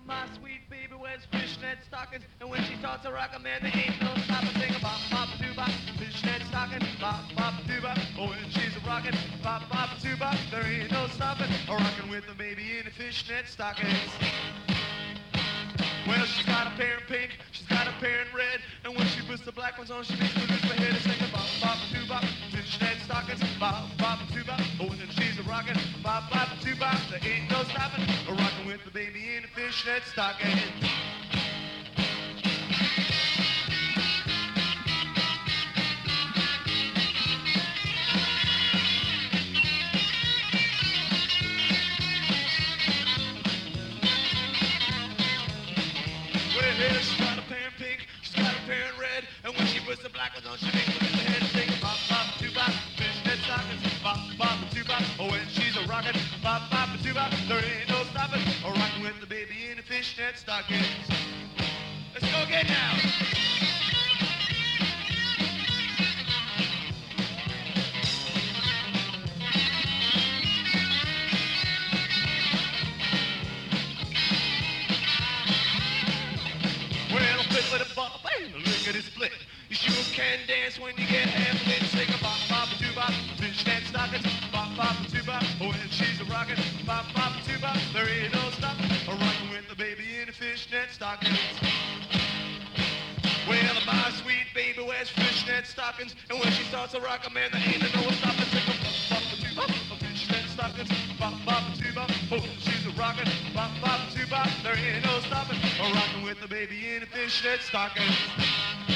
My sweet baby wears fishnet stockings, and when she starts to rock a man, there ain't no stopping. Sing a bop bop doo bop, fishnet stockings, bop bop doo bop. Oh, when she's a rockin', bop bop doo bop, there ain't no stopping. A rockin' with the baby in the fishnet stockings. Well, she's got a pair in pink, she's got a pair in red, and when she puts the black ones on, she makes me lose my head and sing a bop bop doo bop, fishnet stockings, bop bop doo bop. Oh, and then she's a rockin', bop bop doo bop, there ain't no stopping. A rockin' with the baby in the fishnet stockings. Well, she's got a pair in pink, she's got a pair in red, and when she puts the black ones on, she makes me lose my head and sing bop bop doo bop, fishnet stockings, bop bop doo bop. Oh, and she's a rockin', bop bop doo bop, there ain't no stopping. A rockin' with the baby in the fishnet stockings. Let's go again now. Well, a fit with a bop, and a lick at his split. You sure can dance when you get half of it. Sing a bop bop doo bop, fishnet stockings, bop bop doo bop. Oh, and she's a rockin', bop bop doo bop, there ain't no stopping. A rockin' with the baby in the fishnet stockings. Well, my sweet baby wears fishnet stockings, and when she starts to rock a man, there ain't no stopping. Sing a bop bop doo bop, fishnet stockings, bop bop doo bop. Oh, she's a rockin', bop bop doo bop, there ain't no stopping. A rockin' with the baby in the fishnet stockings.